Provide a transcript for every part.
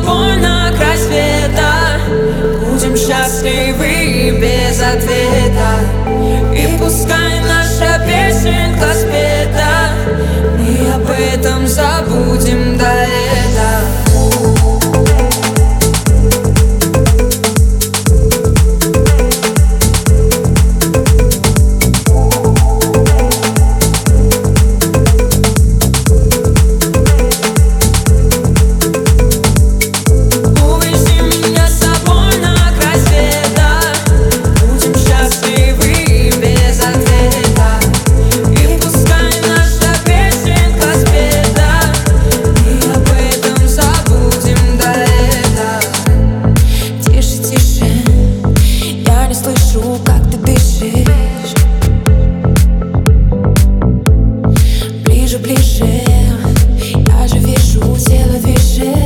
собой на край света. Будем счастливы без ответа. И пускай наша песенка спета, мы об этом забудем до лета. Я же вижу, тело движет.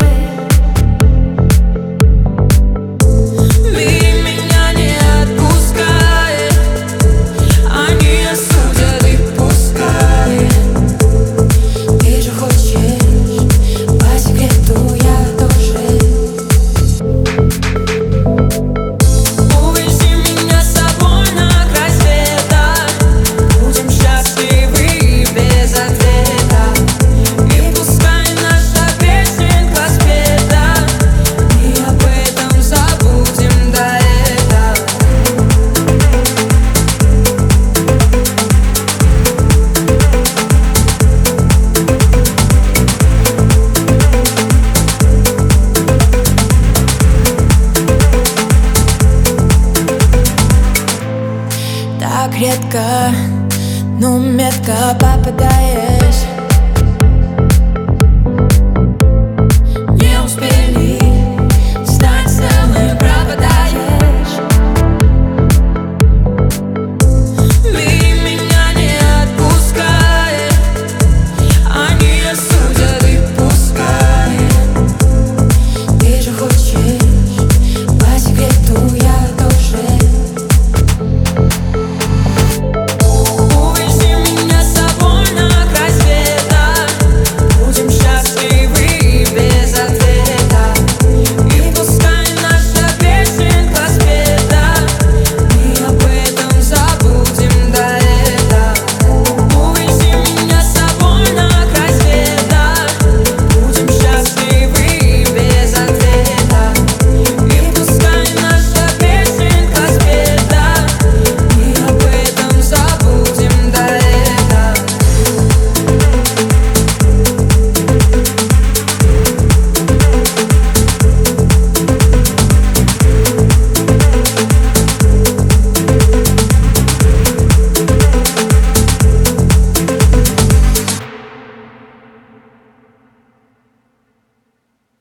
Мир меня не отпускает, они осудят и пускай. Ты же хочешь, по секрету я тоже. Увези меня с собой на край света. Будем счастливы без ответа. Так редко, но метко попадает.